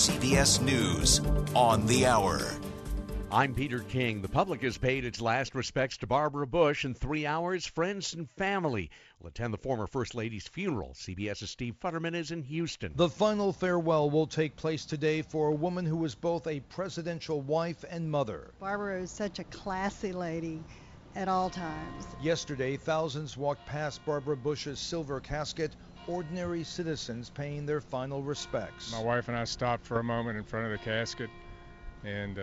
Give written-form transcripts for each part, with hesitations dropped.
CBS News on the Hour. I'm Peter King. The public has paid its last respects to Barbara Bush. In 3 hours, friends and family will attend the former First Lady's funeral. CBS's Steve Futterman is in Houston. The final farewell will take place today for a woman who was both a presidential wife and mother. Barbara was such a classy lady at all times. Yesterday, thousands walked past Barbara Bush's silver casket, ordinary citizens paying their final respects. My wife and I stopped for a moment in front of the casket, and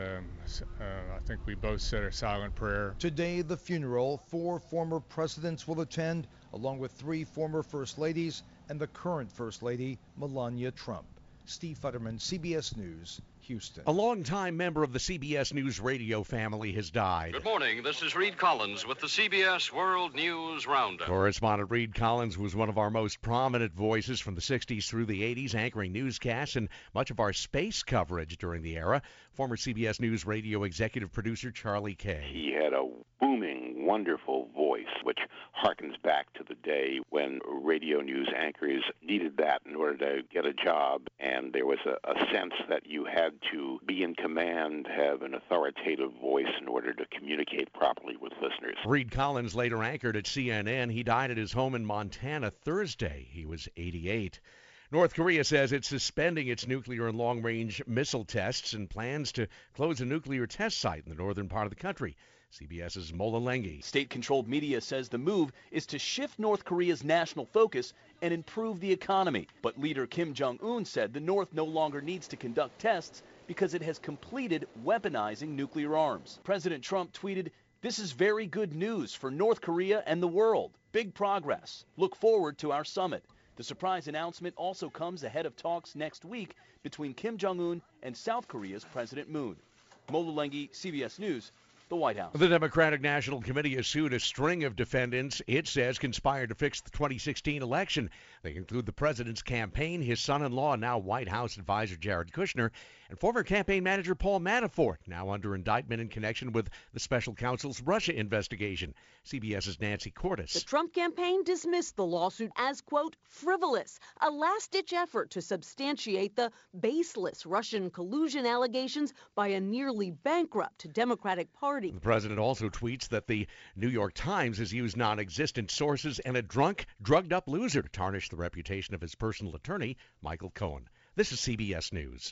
I think we both said a silent prayer. Today, the funeral, 4 former presidents will attend, along with 3 former First Ladies and the current First Lady, Melania Trump. Steve Futterman, CBS News, Houston. A longtime member of the CBS News radio family has died. Good morning. This is Reed Collins with the CBS World News Roundup. Correspondent Reed Collins was one of our most prominent voices from the 60s through the 80s, anchoring newscasts and much of our space coverage during the era. Former CBS News radio executive producer Charlie Kay. He had a booming, wonderful voice, which harkens back to the day when radio news anchors needed that in order to get a job, and there was a sense that you had to be in command, have an authoritative voice in order to communicate properly with listeners. Reed Collins later anchored at CNN. He died at his home in Montana Thursday. He was 88. North Korea says it's suspending its nuclear and long-range missile tests and plans to close a nuclear test site in the northern part of the country. CBS's Mola Lenghi. State-controlled media says the move is to shift North Korea's national focus and improve the economy. But leader Kim Jong-un said the North no longer needs to conduct tests because it has completed weaponizing nuclear arms. President Trump tweeted, "This is very good news for North Korea and the world. Big progress. Look forward to our summit." The surprise announcement also comes ahead of talks next week between Kim Jong-un and South Korea's President Moon. Mola Lenghi, CBS News, the White House. The Democratic National Committee has sued a string of defendants it says conspired to fix the 2016 election. They include the president's campaign, his son-in-law, now White House advisor Jared Kushner, and former campaign manager Paul Manafort, now under indictment in connection with the special counsel's Russia investigation. CBS's Nancy Cordes. The Trump campaign dismissed the lawsuit as, quote, frivolous, a last-ditch effort to substantiate the baseless Russian collusion allegations by a nearly bankrupt Democratic Party. The president also tweets that the New York Times has used non-existent sources and a drunk, drugged-up loser to tarnish the reputation of his personal attorney, Michael Cohen. This is CBS News.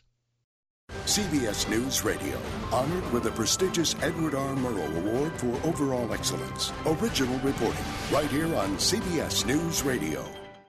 CBS News Radio, honored with the prestigious Edward R. Murrow Award for Overall Excellence. Original reporting, right here on CBS News Radio.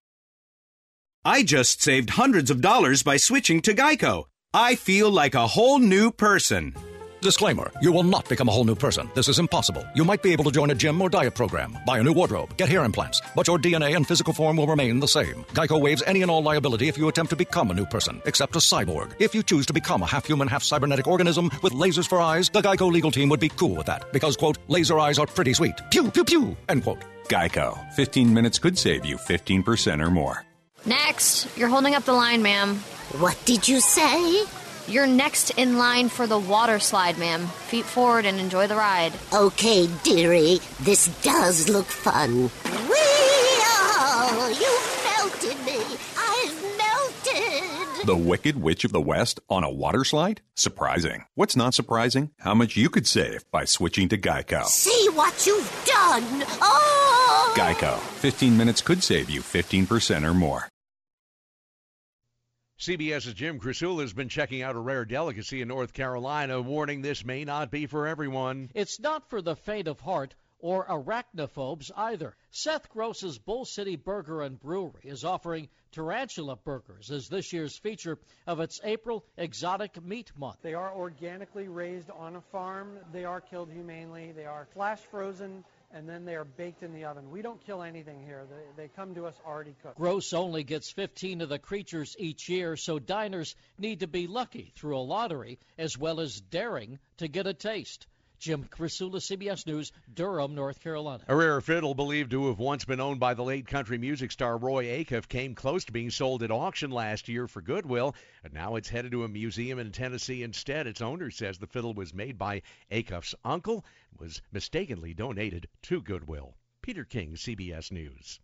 I just saved hundreds of dollars by switching to Geico. I feel like a whole new person. Disclaimer, you will not become a whole new person. This is impossible. You might be able to join a gym or diet program, buy a new wardrobe, get hair implants, but your DNA and physical form will remain the same. Geico waives any and all liability if you attempt to become a new person, except a cyborg. If you choose to become a half-human, half-cybernetic organism with lasers for eyes, the Geico legal team would be cool with that, because, quote, laser eyes are pretty sweet. Pew, pew, pew, end quote. Geico. 15 minutes could save you 15% or more. Next. You're holding up the line, ma'am. What did you say? You're next in line for the water slide, ma'am. Feet forward and enjoy the ride. Okay, dearie. This does look fun. Whee! You melted me. I've melted. The Wicked Witch of the West on a water slide? Surprising. What's not surprising? How much you could save by switching to Geico. See what you've done. Oh! Geico. 15 minutes could save you 15% or more. CBS's Jim Krasula has been checking out a rare delicacy in North Carolina, warning this may not be for everyone. It's not for the faint of heart or arachnophobes either. Seth Gross's Bull City Burger and Brewery is offering tarantula burgers as this year's feature of its April Exotic Meat Month. They are organically raised on a farm. They are killed humanely. They are flash frozen, and then they are baked in the oven. We don't kill anything here. They come to us already cooked. Gross only gets 15 of the creatures each year, so diners need to be lucky through a lottery as well as daring to get a taste. Jim Krasula, CBS News, Durham, North Carolina. A rare fiddle believed to have once been owned by the late country music star Roy Acuff came close to being sold at auction last year for goodwill, and now it's headed to a museum in Tennessee instead. Its owner says the fiddle was made by Acuff's uncle and was mistakenly donated to Goodwill. Peter King, CBS News.